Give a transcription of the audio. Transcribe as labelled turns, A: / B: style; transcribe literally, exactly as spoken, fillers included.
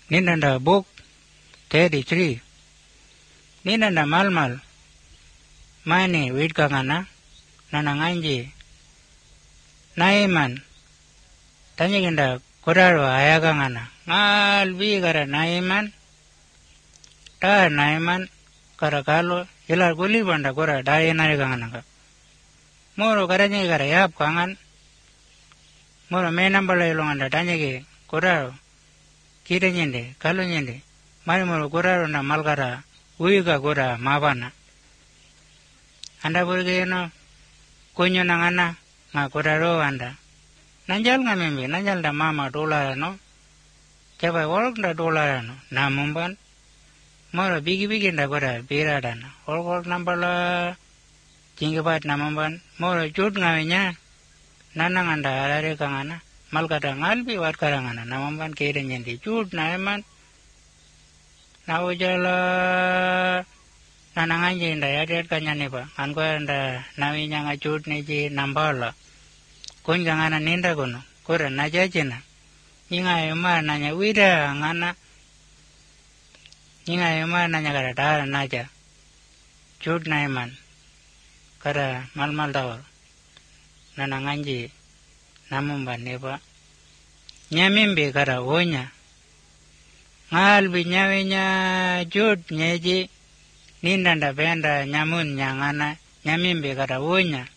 A: Ninanda book thirty-three. Ninanda malmal. Mani widkangana nananganji. Naiman. Tanyaginda kuraro ayagangana. Ngal bigara naiman. Ta naiman karakalo ilar guli banda kura daya narigangana. Moro karanya gara yap kangan. Moro menambala ilonganda tanyagi kuraro. Kira nyende, kalau nyende. Mari moro kuraro na malkara. Uiga kura mabana. Anda burge no kunyo nangana nga kuraro anda. Nanjal nga membe, nanjal da mama dolara no. Coba wolok da dolara no. Namumban. Moro bigi-bigi nda kura birada no. Wolok nambala jinggabat namumban. Moro jut nga wenya. Nanang anda arare kangana. Malkata ngalbi wat karangana. Namumban kira nyende. Jut na eman. Na ujala nananganji inda yadet kanyane pa. Anko anda nawinya nga jut neji nambala. Kunja ngana ninda kuno. Kura najajina. Inga yuma nanya wida ngana. Inga yuma nanya kara dara naja. Jut na eman. Kara mal-mal dawar. Nananganji namumban nepa. Nyamimbe kara wonya. Ngal binyawenya jut nyeji. Nindanda benda nyamun nyangana. Nyamimbe kara wonya.